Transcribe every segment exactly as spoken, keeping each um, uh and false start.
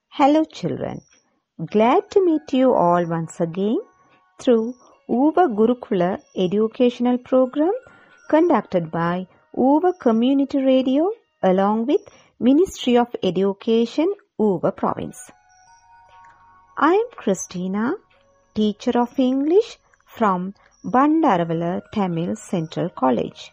Hello children, glad to meet you all once again through Uva Gurukula educational program conducted by Uva Community Radio along with Ministry of Education, Uva Province. I am Christina, teacher of English from Bandaravala Tamil Central College.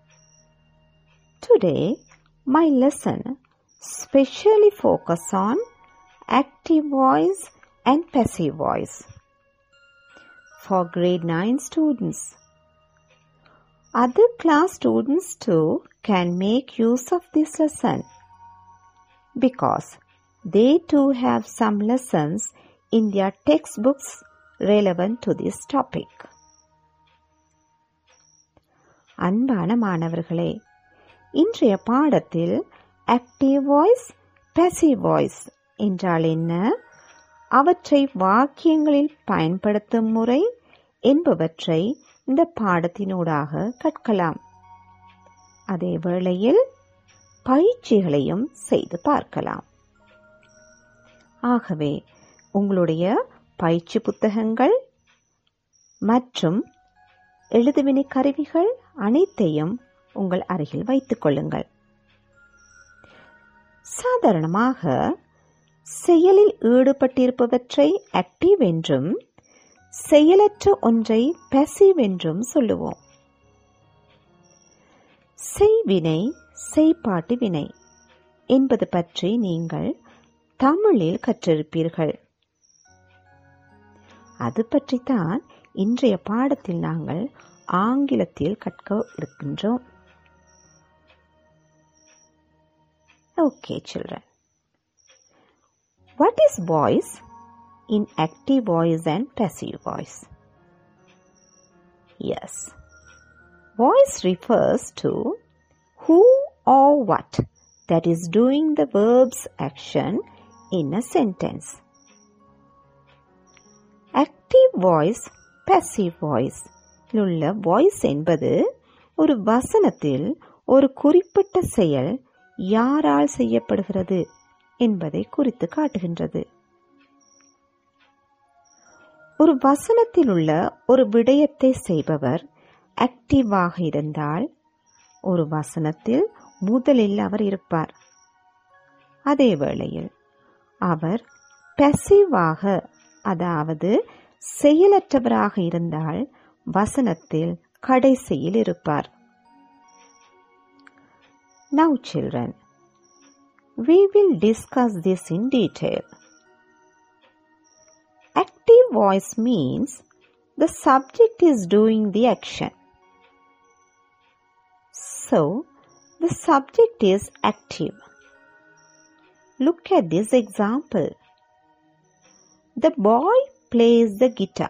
Today, my lesson specially focuses on active voice and passive voice for grade nine students. Other class students too can make use of this lesson because they too have some lessons in their textbooks relevant to this topic. அன்பான மாணவர்களே, இன்றைய பாடத்தில் active voice, passive voice என்றால் என்ன, அவற்றை வாக்கியங்களில் பயன்படுத்தும் முறை என்பவற்றை இந்த பாடத்தினூடாக கற்கலாம். அதே வேளையில் பயிற்சிகளையும் செய்து பார்க்கலாம். ஆகவே உங்களுடைய பயிற்சி புத்தகங்கள் மற்றும் எழுதுவினை கருவிகள் அனைத்தையும் உங்கள் அருகில் வைத்துக் கொள்ளுங்கள். சாதாரணமாக செயலில் ஈடுபட்டிருப்பவற்றை ஆக்டிவ் என்றும் செயலற்ற ஒன்றை பாசிவ் என்றும் சொல்லுவோம். செய்வினை, செய்பாட்டு வினை என்பது பற்றி நீங்கள் தமிழில் கற்றிருப்பீர்கள். அது பற்றித்தான் இன்றைய பாடத்தில் நாங்கள் ஆங்கிலத்தில் கற்க இருக்கின்றோம். Okay, children. What is voice in active voice and passive voice? Yes, voice refers to who or what that is doing the verb's action in a sentence. Active voice, passive voice உள்ள voice என்பது ஒரு வசனத்தில் ஒரு குறிப்பிட்ட செயல் யாரால் செய்யப்படுகிறது என்பதை குறித்து காட்டுகின்றது. ஒரு வசனத்தில் உள்ள ஒரு விடயத்தை செய்பவர் ஆக்டிவாக இருந்தால் ஒரு வசனத்தில் முதலில் அவர் இருப்பார். அதே வேளையில் அவர் பாசிவாக, அதாவது செயலற்றவராக இருந்தால் வசனத்தில் கடைசியில் இருப்பார். Now children, we will discuss this in detail. Active voice means the subject is doing the action. So, the subject is active. Look at this example. The boy plays the guitar.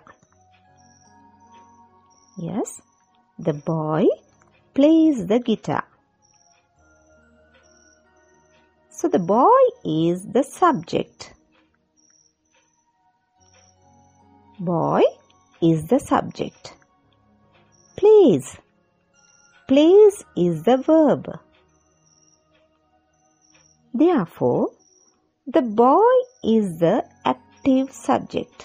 Yes, the boy plays the guitar. So the boy is the subject. Boy is the subject. Plays. Plays is the verb. Therefore, the boy is the active subject.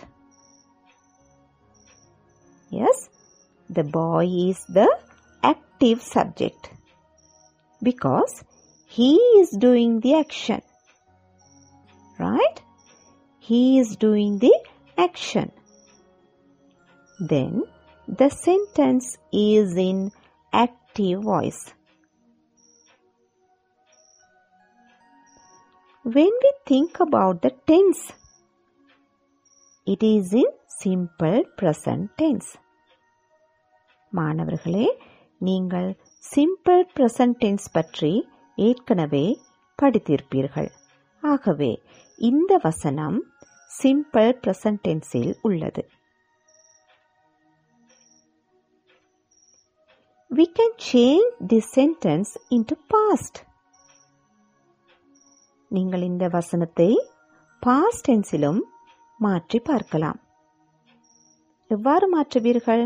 Yes, the boy is the active subject because he is doing the action. Right? He is doing the action. Then the sentence is in active voice. When we think about the tense, it is in simple present tense. மாணவர்களே, நீங்கள் simple present tense பற்றி ஏற்கனவே படித்திருப்பீர்கள். ஆகவே இந்த வசனம் simple present டென்ஸில் உள்ளது. We can change this sentence into past. நீங்கள் இந்த வசனத்தை past tenseலும் மாற்றி பார்க்கலாம். எவ்வாறு மாற்றுவீர்கள்?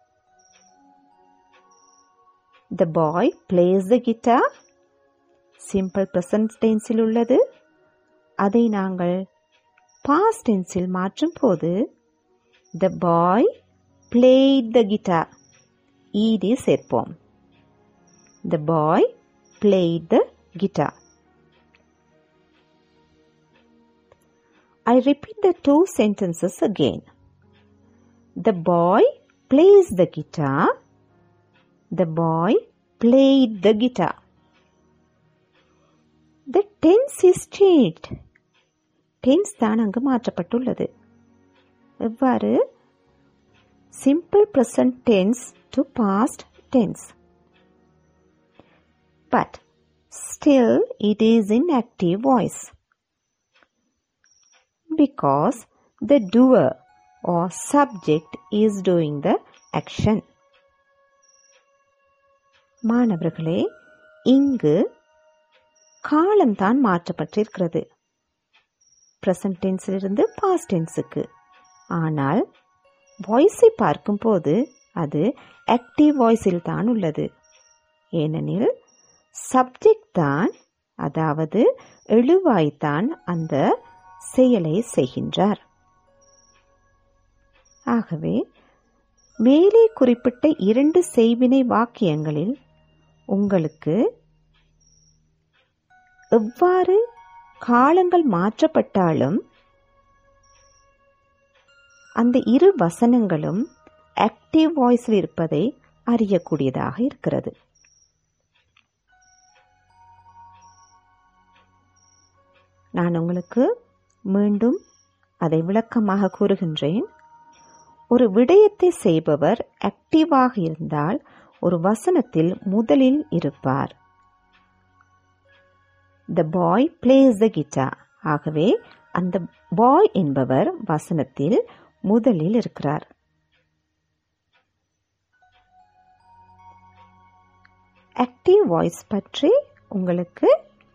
The boy plays the guitar. Simple present tense உள்ளது. அதை நாங்கள் past tenseல் மாற்றும் போது the boy played the guitar. ed சேர்ப்போம். The boy played the guitar. I repeat the two sentences again. The boy plays the guitar. The boy played the guitar. The tense is changed. Tense தான் அங்கு மாற்றப்பட்டுள்ளது. எவ்வாறு? Simple present tense to past tense. But still it is in active voice. Because the doer or subject is doing the action. மாணவர்களே, இங்கு காலம்தான் மாற்றப்பட்டிருக்கிறது. Present டென்ஸிலிருந்து past டென்ஸுக்கு. ஆனால் வாய்ஸை பார்க்கும்போது அது ஆக்டிவ் வாய்ஸில் தான் உள்ளது. ஏனெனில் சப்ஜெக்ட் தான், அதாவது எழுவாய்த்தான் அந்த செயலை செய்கின்றார். ஆகவே மேலே குறிப்பிட்ட இரண்டு செய்வினை வாக்கியங்களில் உங்களுக்கு எவ்வாறு காலங்கள் மாற்றப்பட்டாலும் அந்த இரு வசனங்களும் ஆக்டிவ் வாய்ஸில் இருப்பதை அறியக்கூடியதாக இருக்கிறது. நான் உங்களுக்கு மீண்டும் அதை விளக்கமாக கூறுகின்றேன். ஒரு விடயத்தை செய்பவர் ஆக்டிவாக இருந்தால் ஒரு வசனத்தில் முதலில் இருப்பார். The boy plays the guitar. ஆகவே அந்த பாய் என்பவர் வசனத்தில் முதலில் இருக்கிறார். ஆக்டிவ் வாய்ஸ் பற்றி உங்களுக்கு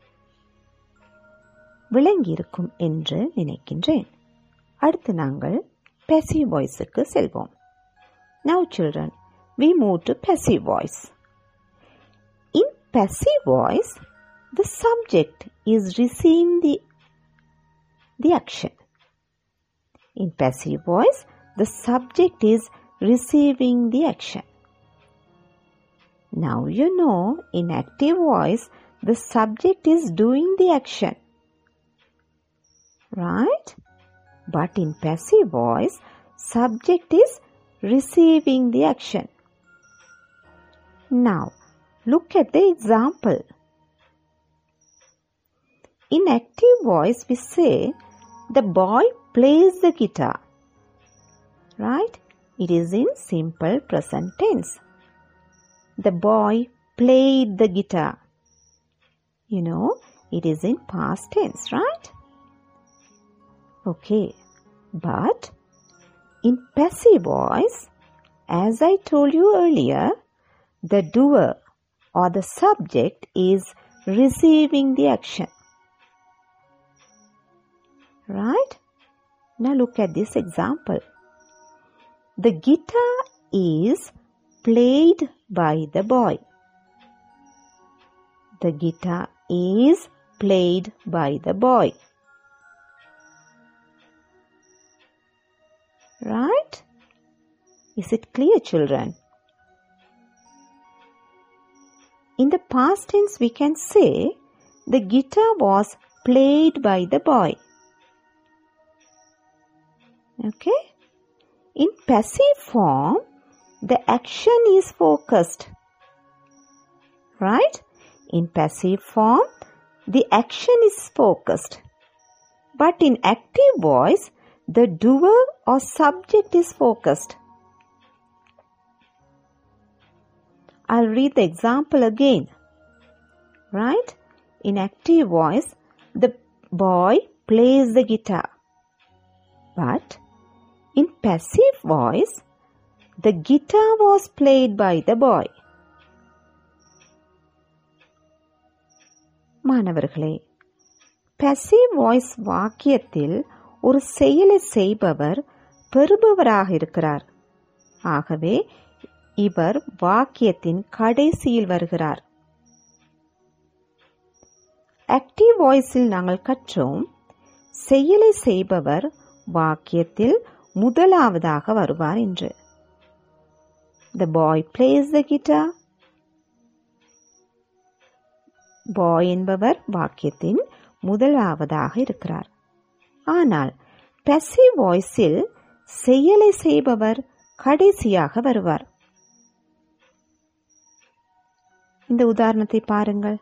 விளங்கியிருக்கும் என்று நினைக்கின்றேன். அடுத்து நாங்கள் passive voice-க்கு செல்வோம். Now children, we move to passive voice. In passive voice, the subject is receiving the, the action. In passive voice, the subject is receiving the action. Now you know, in active voice, the subject is doing the action. Right? But in passive voice, subject is receiving the action. Now, look at the example. In active voice, we say, the boy plays the guitar. Right? It is in simple present tense. The boy played the guitar. You know, it is in past tense, right? Okay, but in passive voice, as I told you earlier, the doer or the subject is receiving the action. Right? Now look at this example. The guitar is played by the boy. The guitar is played by the boy. Right? Is it clear, children? In the past tense, we can say the guitar was played by the boy. Okay? In passive form, the action is focused. Right? In passive form, the action is focused. But in active voice, the doer or subject is focused. I'll read the example again. Right? In active voice, the boy plays the guitar. But in passive voice, the guitar was played by the boy. மாணவர்களே, passive voice வாக்கியத்தில் ஒரு செயலை செய்பவர் பெறுபவராக இருக்கிறார். ஆகவே இவர் வாக்கியத்தின் கடைசியில் வருகிறார். ஆக்டிவ் வாய்ஸில் நாங்கள் கற்றோம், செயலை செய்பவர் வாக்கியத்தில் முதலாவதாக வருவார் என்று. The boy plays the guitar. பாய் என்பவர் வாக்கியத்தின் முதலாவதாக இருக்கிறார். ஆனால் passive voiceல் செயலை செய்பவர் கடைசியாக வருவார். இந்த உதாரணத்தை பாருங்கள்.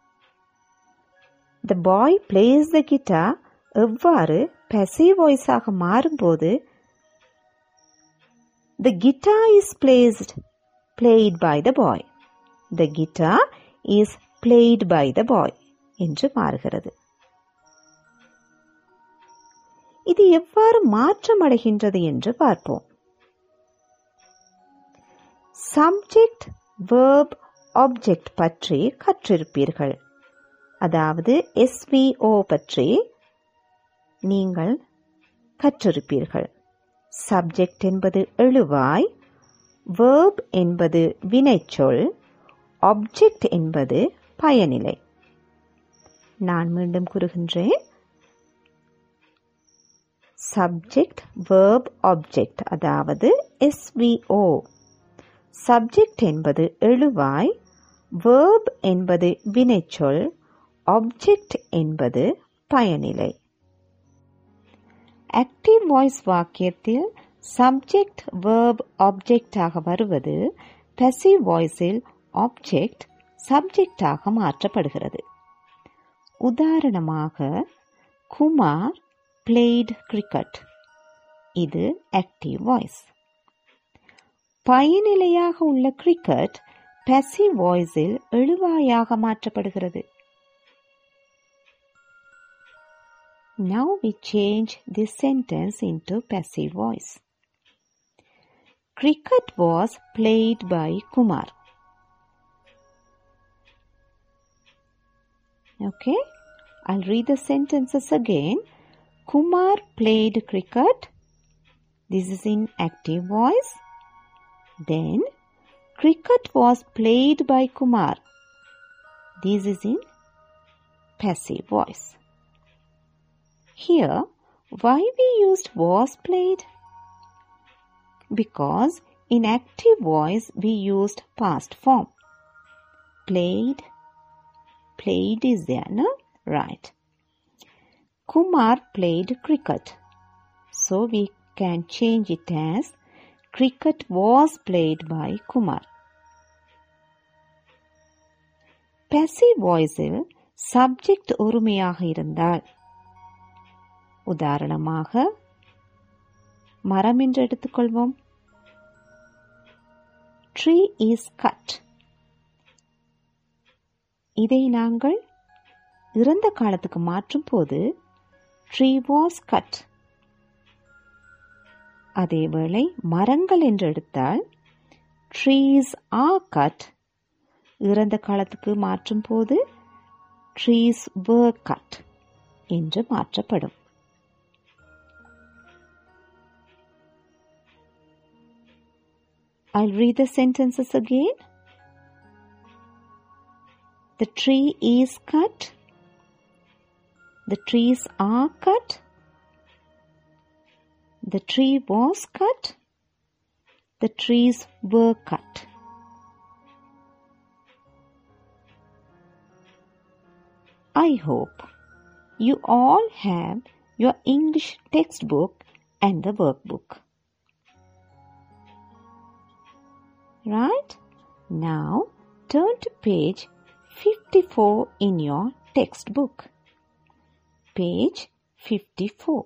The boy plays the guitar எவ்வாறு passive voice ஆக மாறும்போது the guitar is placed played by the boy. The guitar is played by the boy என்று மாறுகிறது. இது எவ்வாறு மாற்றமடைகின்றது என்று பார்ப்போம். சப்ஜெக்ட், verb, object பற்றி கற்றிருப்பீர்கள். அதாவது S V O பற்றி நீங்கள் கற்றிருப்பீர்கள். சப்ஜெக்ட் என்பது எழுவாய், verb என்பது வினைச்சொல், object என்பது பயனிலை. நான் மீண்டும் கூறுகின்றேன். சப்ஜெக்ட், verb, object அதாவது S V O. சப்ஜெக்ட் என்பது எழுவாய், verb என்பது வினைச்சொல், object என்பது பயனிலை. ஆக்டிவ் வாய்ஸ் வாக்கியத்தில் சப்ஜெக்ட், verb, object ஆக வருவது passive வாய்ஸில் object subject ஆக மாற்றப்படுகிறது. உதாரணமாக குமார் played cricket. இது active voice. பயனிலையாக உள்ள cricket passive voiceல் எழுவாயாக மாற்றப்படுகிறது. Now we change this sentence into passive voice. Cricket was played by Kumar. Okay, I'll read the sentences again. Kumar played cricket. This is in active voice. Then, cricket was played by Kumar. This is in passive voice. Here, why we used was played? Because in active voice we used past form. Played. Played is there, no? Right. Kumar played cricket. So we can change it as cricket was played by Kumar. Passive voiceல் subject ஒருமையாக இருந்தால், உதாரணமாக மரம் என்று எடுத்துக்கொள்வோம். Tree is cut. இதை நாங்கள் இறந்த காலத்துக்கு மாற்றும் போது tree was cut. அதேவேளை மரங்கள் என்று எடுத்தால் trees are cut. இறந்த காலத்துக்கு மாற்றும் போது trees were cut என்று மாற்றப்படும். I'll read the sentences again. The tree is cut. The trees are cut. The tree was cut. The trees were cut. I hope you all have your English textbook and the workbook. Right? Now turn to page fifty-four in your textbook. Page fifty-four.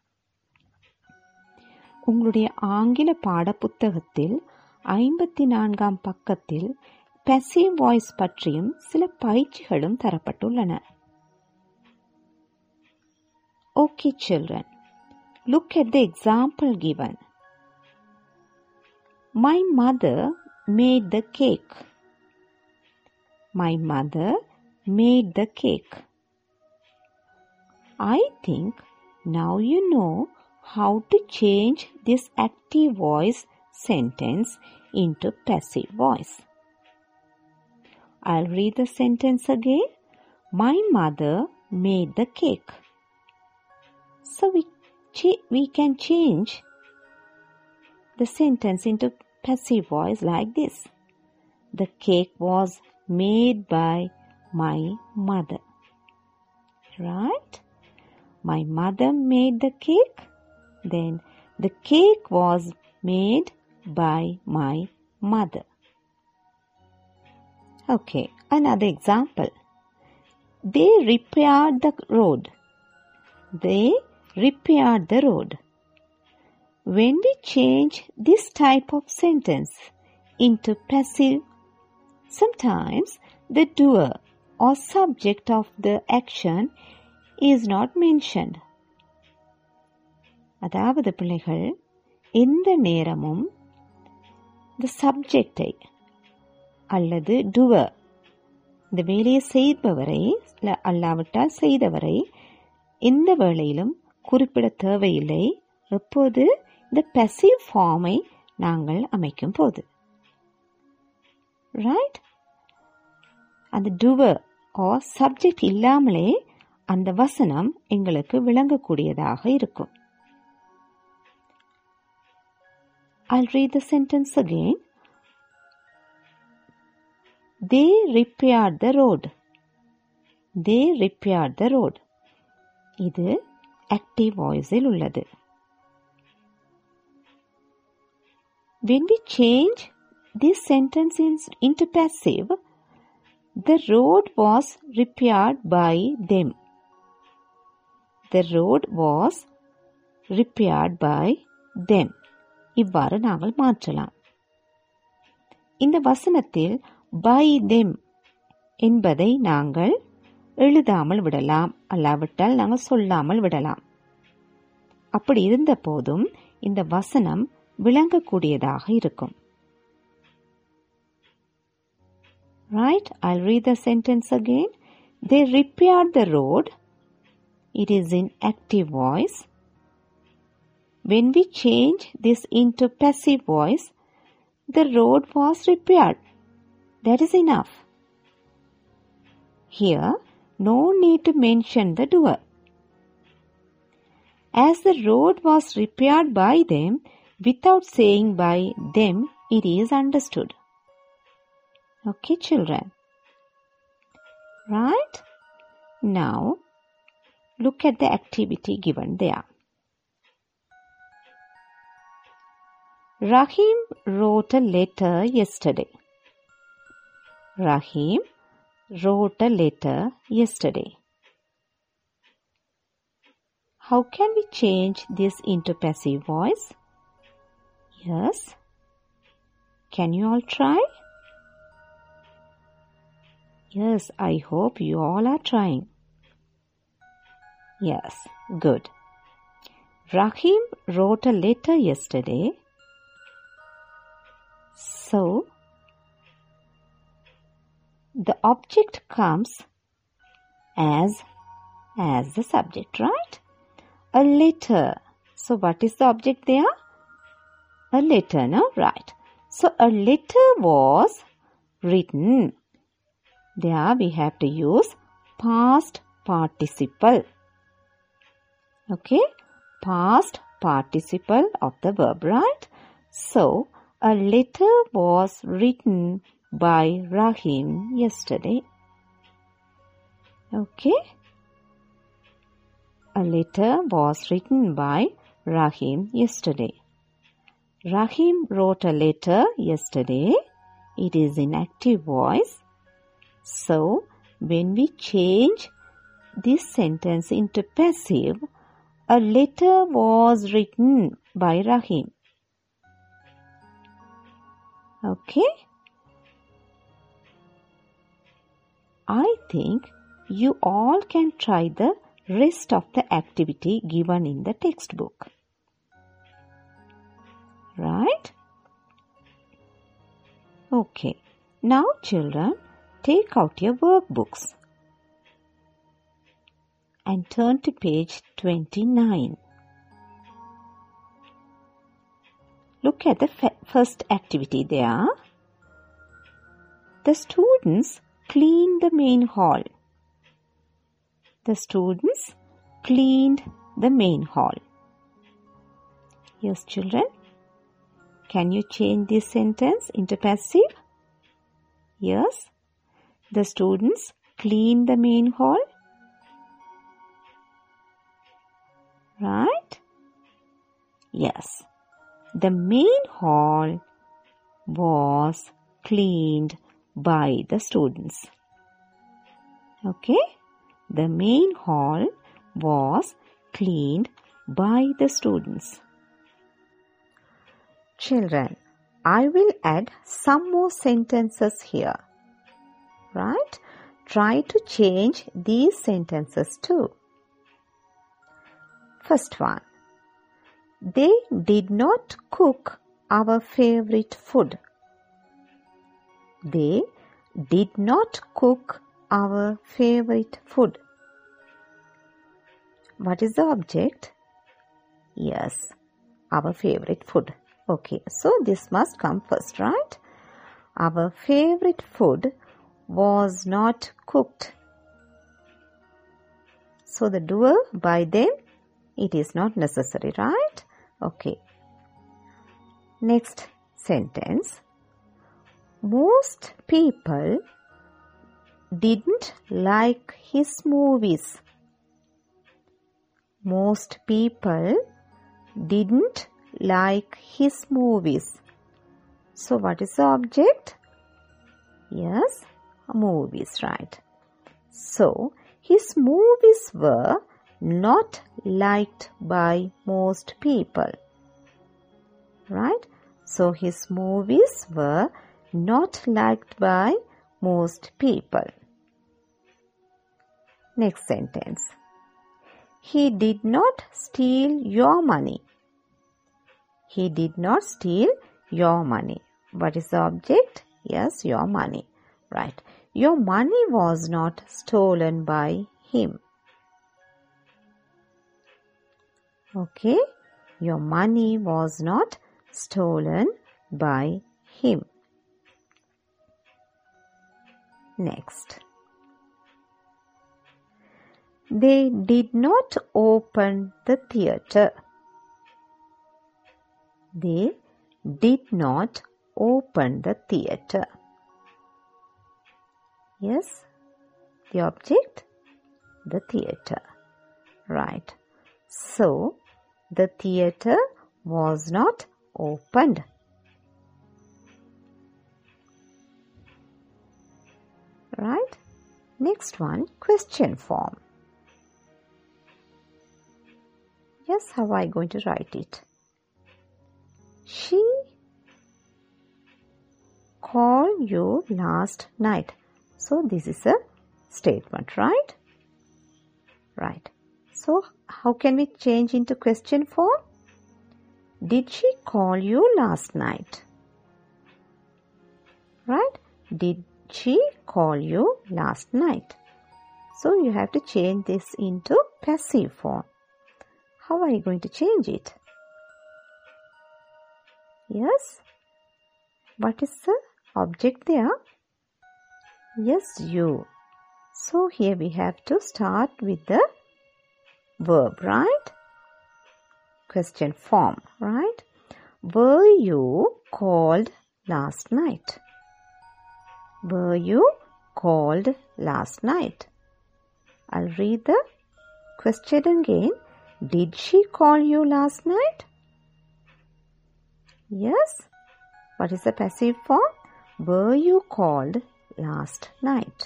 உங்களுடைய ஆங்கில பாட புத்தகத்தில் ஐம்பத்தி நான்காம் பக்கத்தில் passive voice பற்றியும் சில பயிற்சிகளும் தரப்பட்டுள்ளன. Okay children, look at the example given. My mother made the cake. My mother made the cake. I think now you know how to change this active voice sentence into passive voice. I'll read the sentence again. My mother made the cake. So we, ch- we can change the sentence into passive voice like this. The cake was made by my mother. Right? My mother made the cake. Then the cake was made by my mother. Okay, another example. They repaired the road. They repaired the road. When we change this type of sentence into passive, sometimes the doer or subject of the action is not mentioned. அதாவது பிள்ளைகள், எந்த நேரமும் the subject-ஐ அல்லது doer, இந்த வேலையை செய்பவரை அல்லாவிட்டால் செய்தவரை எந்த வேளையிலும் குறிப்பிட தேவையில்லை. எப்போது? இந்த passive form-ஐ நாங்கள் அமைக்கும் போது. Right? அந்த doer or subject இல்லாமலே அந்த வசனம் எங்களுக்கு விளங்கக்கூடியதாக இருக்கும். I'll read the sentence again. They repaired the road. They repaired the road. இது active voice-இல் உள்ளது. When we change this sentence into passive, the road was repaired by them. The road was repaired by them. இவ்வாறு நாங்கள் மாற்றலாம். இந்த வசனத்தில் by them என்பதை நாங்கள் எழுதாமல் விடலாம், அல்லாவிட்டால் நாங்கள் சொல்லாமல் விடலாம். அப்படி இருந்த போதும் இந்த வசனம் விளங்கக்கூடியதாக இருக்கும். Right? I'll read the sentence again. They repaired the road. It is in active voice. When we change this into passive voice, the road was repaired. That is enough. Here, no need to mention the doer. As the road was repaired by them, without saying by them, it is understood. Okay, children. Right? Now, look at the activity given there. Rahim wrote a letter yesterday. Rahim wrote a letter yesterday. How can we change this into passive voice? Yes. Can you all try? Yes, I hope you all are trying. Yes, good. Rahim wrote a letter yesterday. So, the object comes as, as the subject, right? A letter. So, what is the object there? A letter, no? Right. So, a letter was written. There we have to use past participle. Okay? Past participle of the verb, right? So, a letter was written by Rahim yesterday. Okay? A letter was written by Rahim yesterday. Rahim wrote a letter yesterday. It is in active voice. So, when we change this sentence into passive, a letter was written by Rahim. Okay? I think you all can try the rest of the activity given in the textbook. Right? Okay. Now, children, take out your workbooks and turn to page twenty-nine. Look at the f- first activity there. The students cleaned the main hall. The students cleaned the main hall. Yes, children. Can you change this sentence into passive? Yes. The students clean the main hall. Right? Yes. The main hall was cleaned by the students. Okay? The main hall was cleaned by the students. Children, I will add some more sentences here. Right? Try to change these sentences too. First one. They did not cook our favorite food. They did not cook our favorite food. What is the object? Yes, our favorite food. Okay, so this must come first, right? Our favorite food was not cooked. So the doer by them, it is not necessary, right? Okay. Next sentence. Most people didn't like his movies. Most people didn't like his movies. So what is the object? Yes, movies, right? So his movies were not liked by most people. Right? So his movies were not liked by most people. Next sentence. He did not steal your money. He did not steal your money. What is the object? Yes, your money. Right. Your money was not stolen by him. Okay. Your money was not stolen by him. Next. They did not open the theatre. They did not open the theatre. Yes, the object? The theatre. Right. So, the theatre was not opened. Right? Next one, question form. Yes, how am I going to write it? She called you last night. So, this is a statement, right? Right. So, how can we change into question form? Did she call you last night? Right? Did she call you last night? So, you have to change this into passive form. How are you going to change it? Yes? What is the object there? Yes, you. So, here we have to start with the verb, right? Question form, right? Were you called last night? Were you called last night? I'll read the question again. Did she call you last night? Yes. What is the passive form? Were you called last night?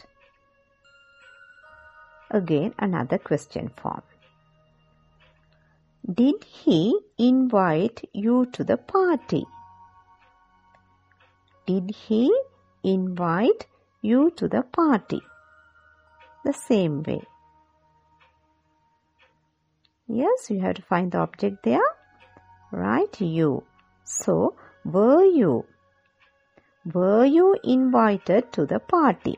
Again, another question form. Did he invite you to the party? Did he invite you to the party? The same way. Yes, you have to find the object there. Right, you. So, were you? Were you invited to the party?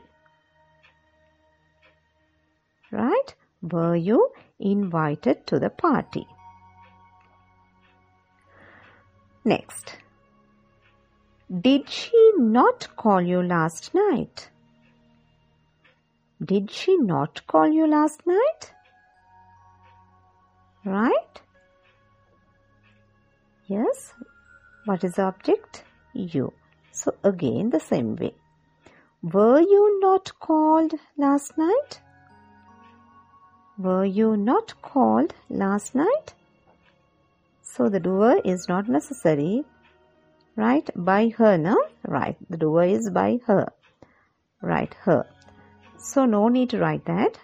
Right? Were you invited to the party? Next. Did she not call you last night? Did she not call you last night? Right? Yes. What is the object? You. So again the same way. Were you not called last night? Were you not called last night? So the doer is not necessary. Right? By her, no? Right. The doer is by her. Right. Her. So no need to write that.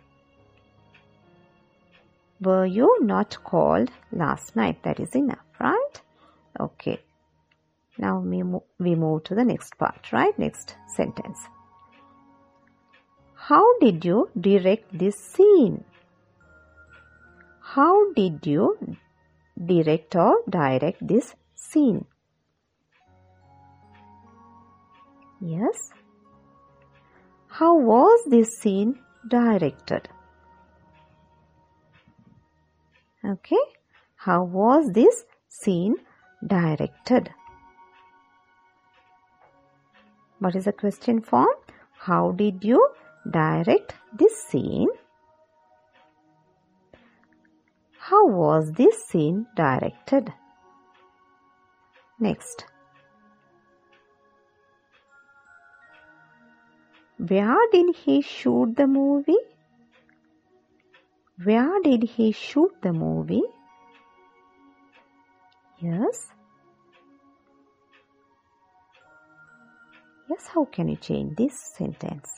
Were you not called last night? That is enough. Right? Okay. Now we move, we move to the next part, right? Next sentence. How did you direct this scene? How did you direct or direct this scene? Yes. How was this scene directed? Okay. How was this scene directed? What is the question form? How did you direct this scene? How was this scene directed? Next. Where did he shoot the movie? Where did he shoot the movie? Yes. Yes, how can you change this sentence?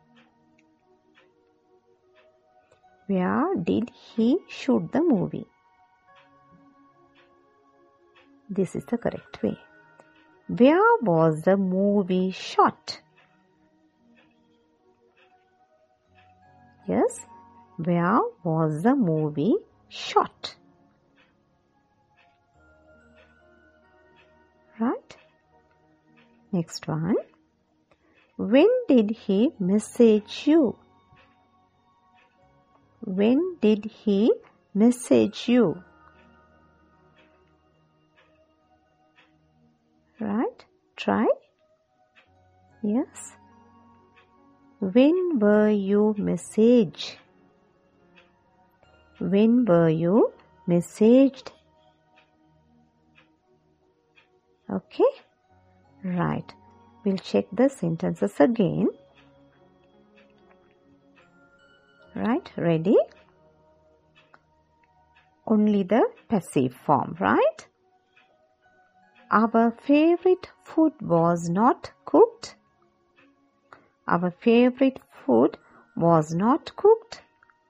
Where did he shoot the movie? This is the correct way. Where was the movie shot? Yes, where was the movie shot? Right? Next one. When did he message you? When did he message you? Right? Try. Yes. When were you messaged? When were you messaged? Okay. Right. We'll check the sentences again. Right, ready? Only the passive form, right? Our favorite food was not cooked. Our favorite food was not cooked.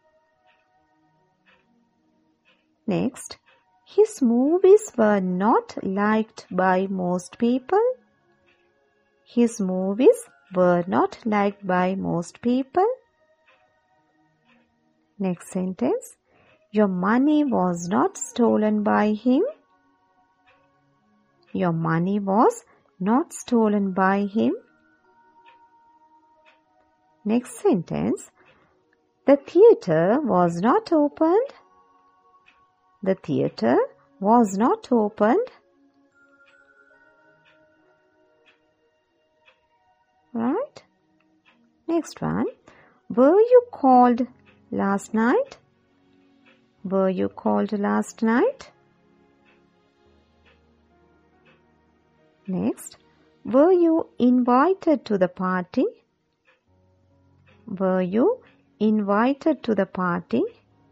Next, his movies were not liked by most people. His movies were not liked by most people. Next sentence. Your money was not stolen by him. Your money was not stolen by him. Next sentence. The theatre was not opened. The theatre was not opened. Right? Next one. Were you called last night? Were you called last night? Next. Were you invited to the party? Were you invited to the party?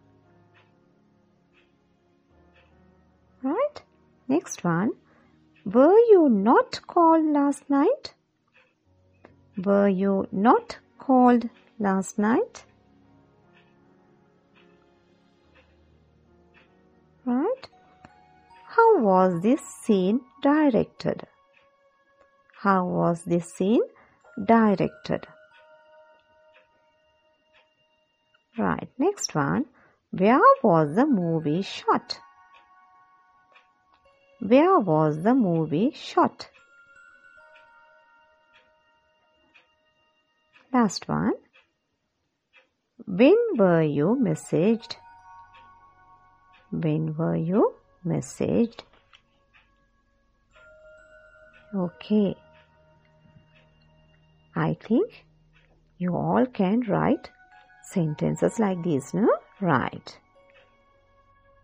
Right? Next one. Were you not called last night? Were you not called last night? Right? How was this scene directed? How was this scene directed? Right. Next one. Where was the movie shot? Where was the movie shot? Last one. When were you messaged? When were you messaged? Okay. I think you all can write sentences like this, no? Right.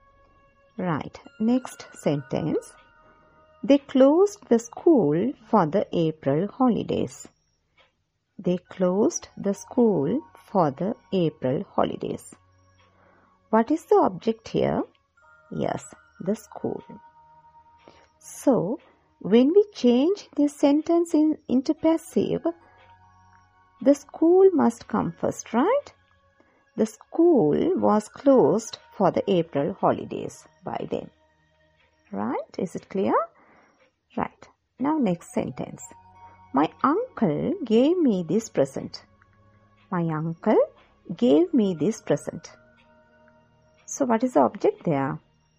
Right. Next sentence. They closed the school for the April holidays. They closed the school for the April holidays. What is the object here? Yes, the school. So, when we change this sentence in, into passive, the school must come first, right? The school was closed for the April holidays by then. Right? Is it clear? Right. Now next sentence. My uncle gave me this present. My uncle gave me this present. So what is the object there?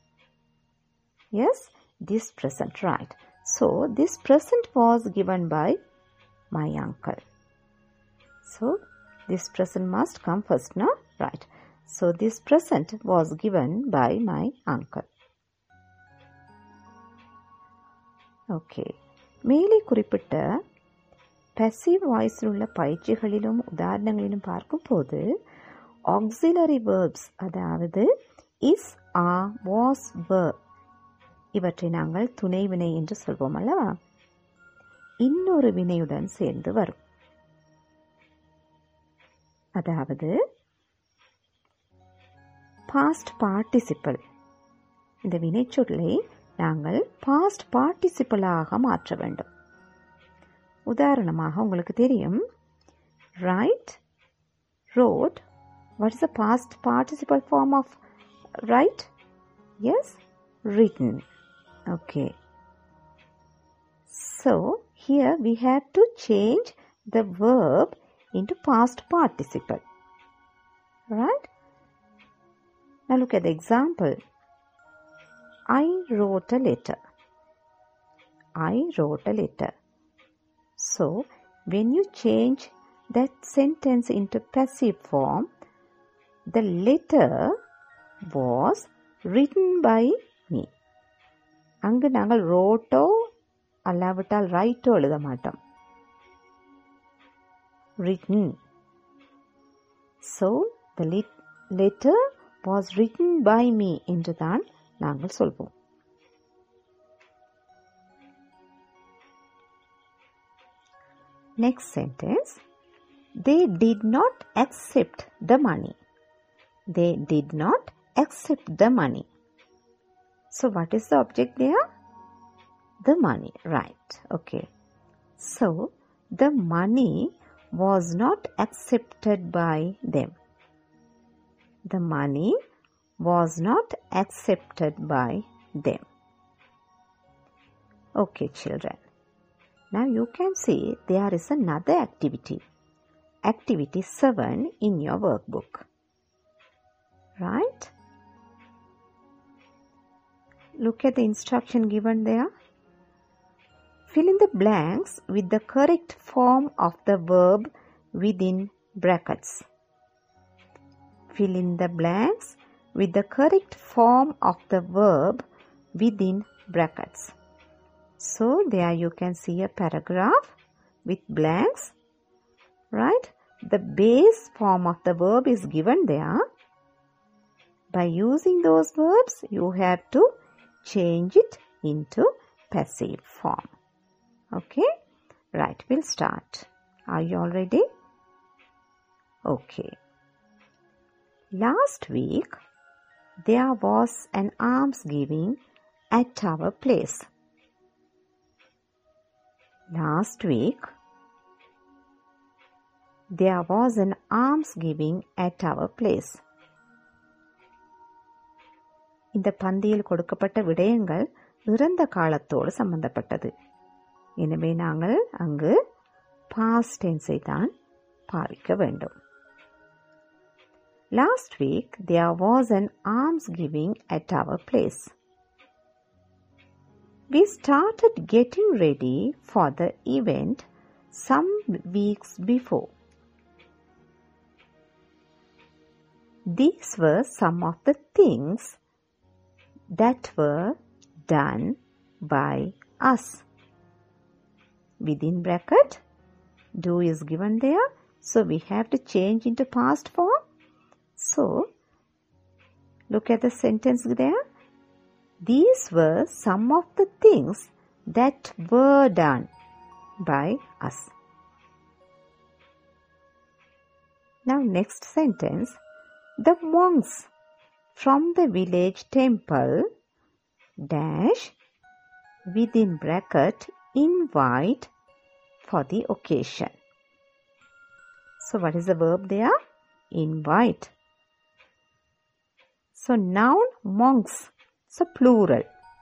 Yes, this present, right. So this present was given by my uncle. So this present must come first, no? Right. So this present was given by my uncle. Okay. மேலே குறிப்பிட்ட passive voice உள்ள பயிற்சிகளிலும் உதாரணங்களிலும் பார்க்கும்போது auxiliary verbs அதாவது is, are, was, were இவற்றை நாங்கள் துணை வினை என்று சொல்வோம் அல்லவா? இன்னொரு வினையுடன் சேர்ந்து வரும். அதாவது past participle. இந்த வினைச்சொல்லை நாங்கள் past participle ஆக மாற்ற வேண்டும். உதாரணமாக உங்களுக்கு தெரியும் write, wrote. What is the past participle form of write? Yes, written. Okay. So here we have to change the verb into past participle. Right? Now look at the example. I wrote a letter. I wrote a letter. So when you change that sentence into passive form, the letter was written by me. அங்கு நாங்கள் wrote-ஓ அல்லாவிட்டால் write-ஓ எழுத மாட்டோம். Written. So the letter was written by me என்று தான் நாங்கள் சொல்வோம். Next sentence. They did not accept the money. They did not accept the money. So what is the object there? The money, right. Okay. So the money was not accepted by them. The money was not accepted by them. Okay, children. Now you can see there is another activity. Activity seven in your workbook. Right? Look at the instruction given there. Fill in the blanks with the correct form of the verb within brackets. Fill in the blanks with the correct form of the verb within brackets. So there you can see a paragraph with blanks. Right? The base form of the verb is given there. By using those verbs, you have to change it into passive form. Okay? Right, we'll start. Are you all ready? Okay. Last week, there was an almsgiving at our place. Last week, there was an almsgiving at our place. இந்த பந்தியில் கொடுக்கப்பட்ட விடயங்கள் இறந்த காலத்தோடு சம்பந்தப்பட்டது. எனவே நாங்கள் அங்கு past tense-ஐ தான் பாவிக்க வேண்டும். Last week there was an almsgiving at our place. We started getting ready for the event some weeks before. These were some of the things that were done by us. Within bracket, do is given there. So we have to change into past form. So, look at the sentence there. These were some of the things that were done by us. Now next sentence. The monks from the village temple dash within bracket invite for the occasion. So what is the verb there? Invite. So noun monks. So plural.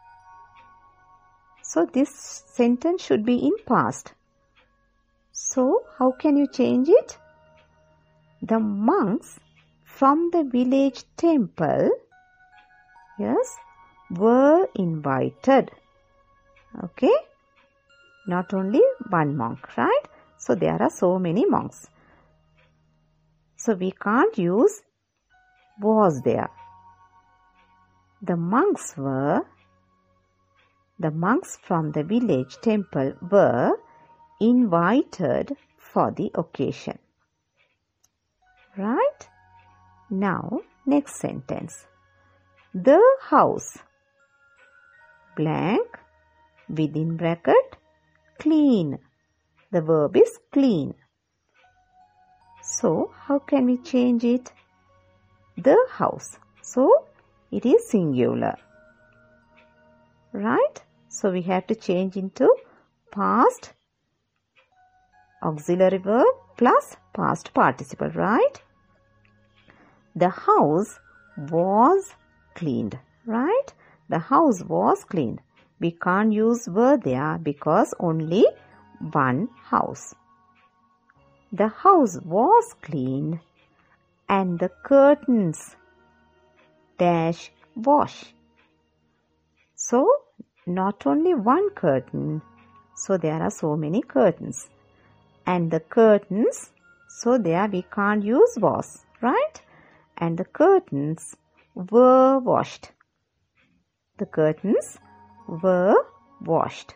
So this sentence should be in past. So how can you change it? The monks from the village temple, yes, were invited. Okay? Not only one monk, right? So there are so many monks. So we can't use was there. The monks were, the monks from the village temple were invited for the occasion. Right? Now, next sentence. The house, blank, within bracket, clean. The verb is clean. So, how can we change it? The house. So, it is singular. Right? So, we have to change into past auxiliary verb plus past participle, right? The house was cleaned, right? The house was cleaned. We can't use were there because only one house. The house was cleaned and the curtains dash wash. So, not only one curtain, so there are so many curtains. And the curtains, so there we can't use was, right? And the curtains were washed. The curtains were washed.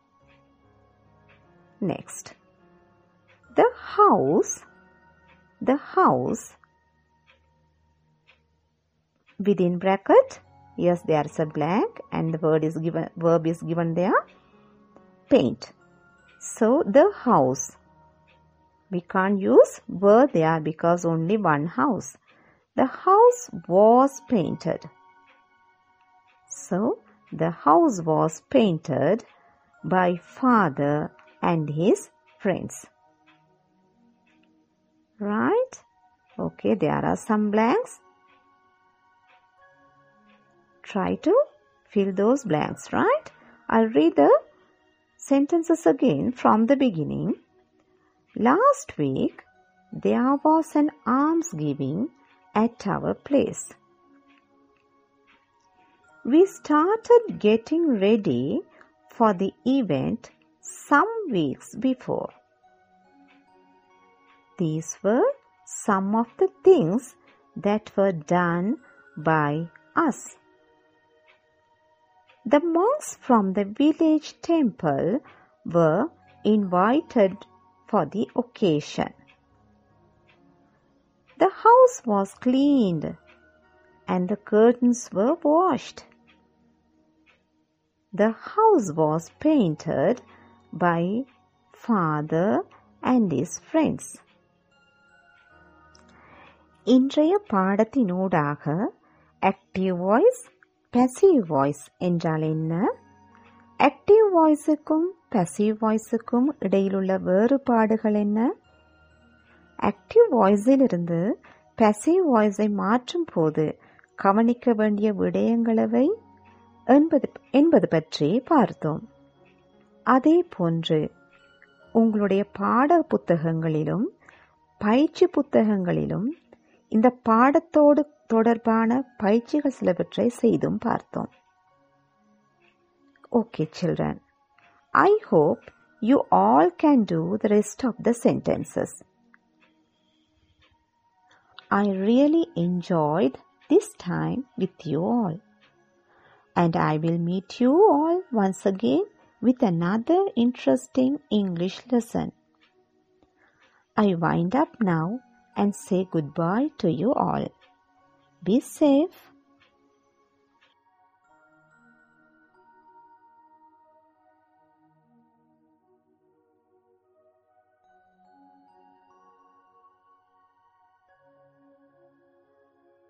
Next. The house, the house, within bracket, yes, there is a blank and the word is given, verb is given there, paint. So, the house, we can't use were there because only one house. The house was painted. So, the house was painted by father and his friends. Right? Okay, there are some blanks. Try to fill those blanks, right? I'll read the sentences again from the beginning. Last week, there was an almsgiving at our place. We started getting ready for the event some weeks before. These were some of the things that were done by us. The monks from the village temple were invited for the occasion. The house was cleaned and the curtains were washed. The house was painted by father and his friends. இன்றைய பாடத்தினூடாக active voice passive voice என்றால் என்ன? Active வாய்ஸுக்கும் passive வாய்ஸுக்கும் இடையிலுள்ள வேறுபாடுகள் என்ன? Active வாய்ஸிலிருந்து passive வாய்ஸை மாற்றும் போது கவனிக்க வேண்டிய விடயங்களவை என்பது என்பது பற்றி பார்த்தோம். அதே போன்று உங்களுடைய பாட புத்தகங்களிலும் பயிற்சி புத்தகங்களிலும் இந்த பாடத்தோடு தொடர்பான பயிற்சிகள் சிலவற்றை செய்தும் பார்த்தோம். Okay, children. I hope you all can do the rest of the sentences. I really enjoyed this time with you all. And I will meet you all once again with another interesting English lesson. I wind up now and say goodbye to you all. Be safe.